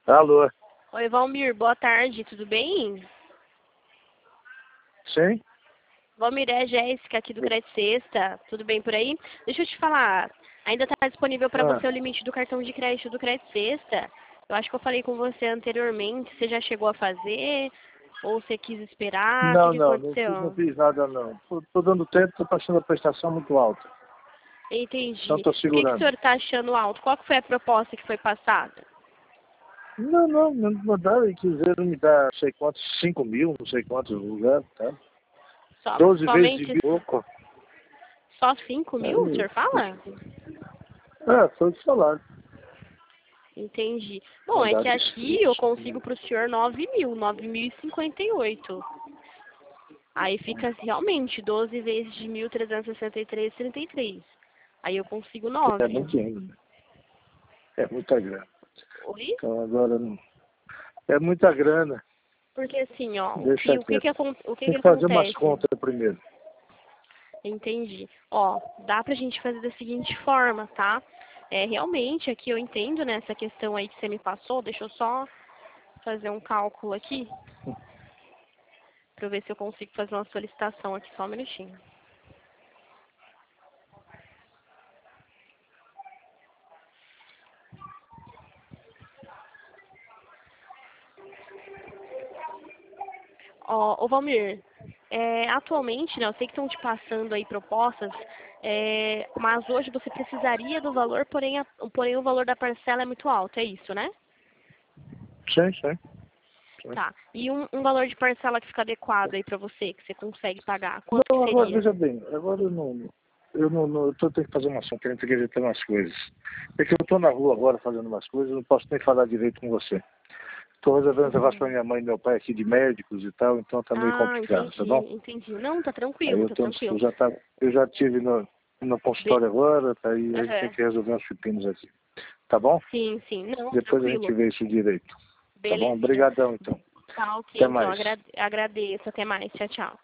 Alô? Oi, Valmir, boa tarde, tudo bem? Sim? Valmir, é a Jéssica aqui do Crédito Sexta, tudo bem por aí? Deixa eu te falar, ainda está disponível para Ah, você o limite do cartão de crédito do Crédito Sexta? Eu acho que eu falei com você anteriormente, você já chegou a fazer? Ou você quis esperar? O que não, que não aconteceu? fiz nada não. Tô dando tempo, tô achando a prestação muito alta. Então Entendi. tô Por que o segurando. senhor está achando alto? Qual que foi a proposta que foi passada? Não me mandaram e quiseram me dar não sei quantos, 5 mil, não sei quantos lugares, tá? 12 vezes de Somente pouco. só 5.000, o senhor fala? Foi o salário. Entendi. Bom, é que Mandado aqui eu escrito. consigo para o senhor 9.000, 9.058. Aí fica realmente 12 vezes de 1.363,33. Aí eu consigo É 9. muito dinheiro, né? É muita grana. Oi? Então agora não. É muita grana. Porque assim, ó, Deixa quieto. o que Tem que que fazer umas acontece? contas primeiro. Entendi. Ó, dá pra gente fazer da seguinte forma, tá? Realmente aqui eu entendo, né, essa questão aí que você me passou. Deixa eu só fazer um cálculo aqui pra eu ver se eu consigo fazer uma solicitação aqui, só um minutinho. Ó, ô Valmir, atualmente, né, eu sei que estão te passando aí propostas, mas hoje você precisaria do valor, porém o valor da parcela é muito alto, é isso, né? Sim. Tá. E um valor de parcela que fica adequado aí pra você, que você consegue pagar, quanto que Não, agora, seria? veja bem, agora eu tô tendo que fazer uma ação, querendo que ajeitar umas coisas. É que eu tô na rua agora fazendo umas coisas, não posso nem falar direito com você. Tô resolvendo um negócio pra minha mãe e meu pai aqui de médicos e tal, então tá meio Ah, complicado, tá bom? entendi. Não, tá Aí tranquilo, tá tranquilo. eu já tive no Be- consultório agora, tá aí a gente tem Aham. que resolver uns pepinos aqui. Tá bom? Sim, não, Depois a gente tranquilo. vê isso direito. Tá bom? Belezinha. Obrigadão, então. Tá ok, Até então, mais. agradeço. Até mais. Tchau, tchau.